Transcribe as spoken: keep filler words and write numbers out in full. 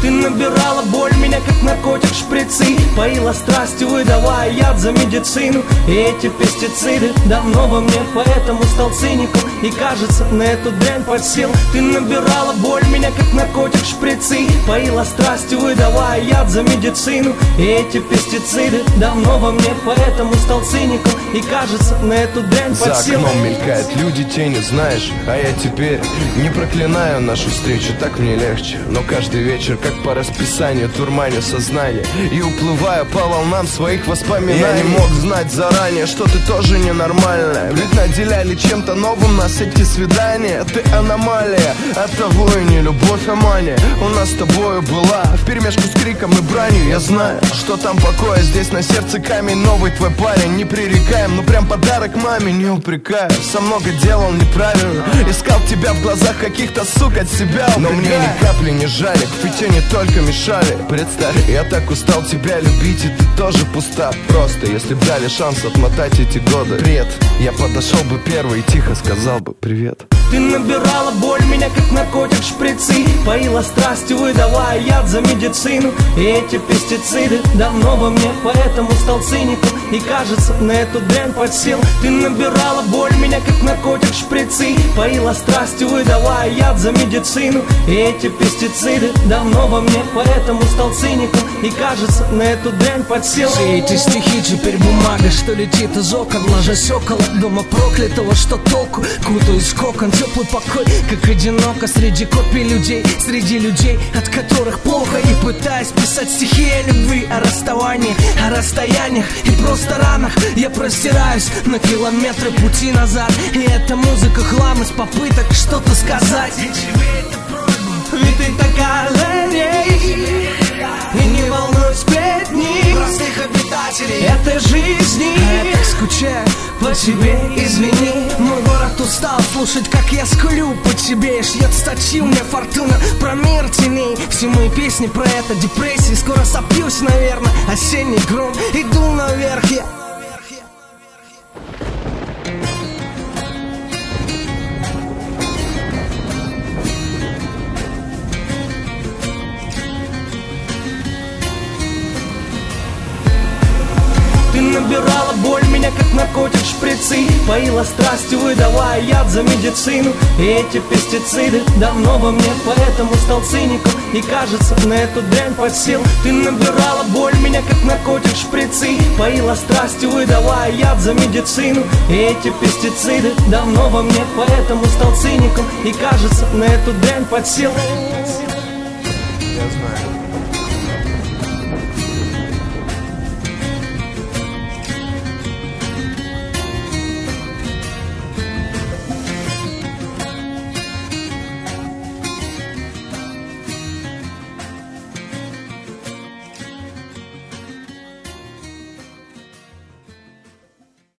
Ты набирала боль меня, как наркотик шприцы, поила страстью, выдавая яд за медицину. И эти пестициды давно во мне, поэтому стал циником. И кажется, на эту дрянь подсел. Ты набирала боль меня, как наркотик шприцы, поила страстью, выдавая яд за медицину. И эти пестициды давно во мне, поэтому стал циником. И кажется, на эту дрянь подсел. За окном мелькают люди, тени, знаешь. А я теперь не проклинаю нашу встречу, так мне легче. Но каждый вечер, как по расписанию, турманю сознание и уплываю по волнам своих воспоминаний. Я не мог знать заранее, что ты тоже ненормальная, ведь наделяли чем-то новым нас эти свидания. Ты аномалия, оттого и не любовь, а мания у нас с тобою была вперемешку с криком и бранью. Я знаю, что там покоя, здесь на сердце камень. Новый твой парень, не пререкаем, ну прям подарок маме, не упрекаю. Со много делал неправильно, искал тебя в глазах каких-то сук от себя, но мне ни капли не жали, к фите не только мешали. Представь, я так устал тебя любить, и ты тоже пуста. Просто, если б дали шанс отмотать эти годы, привет, я подошел бы первый и тихо сказал бы привет. Ты набирала боль меня, как наркотик шприцы, поила страстью, выдавая яд за медицину. И эти пестициды давно во мне, поэтому стал циником. И кажется, на эту дрянь подсел. Ты набирала боль меня, как наркотик шприцы, поила страстью, выдавая яд за медицину. И эти пестициды давно во мне, поэтому стал циником. И кажется, на эту дрянь подсел. Все эти стихи теперь бумага, что летит из окон, ложась около дома проклятого, что толку? Кутаюсь в кокон, теплый покой, как одиноко среди копий людей, среди людей, от которых плохо. И пытаюсь писать стихи о любви, о расставании, о расстояниях и просто ранах. Я простираюсь на километры пути назад, и эта музыка хлам из попыток что-то сказать. Ведь ты такая лень, и не волнует сплетни Простых обитателей этой жизни. А я так скучаю по тебе, извини. Мой город устал слушать, как я скулю по тебе. И шьет статью мне фортуна про мир теней. Все мои песни про это, депрессии. Скоро сопьюсь, наверное, осенний гром. Иду наверх я. Ты набирала боль меня, как наркотик шприцы, поила страстью, выдавая яд за медицину. И эти пестициды давно во мне, поэтому стал циником. И кажется, на эту дрянь подсел. Ты набирала боль меня, как наркотик шприцы, поила страстью, выдавая яд за медицину. И эти пестициды давно во мне, поэтому стал циником. И кажется, на эту дрянь подсел. Я знаю.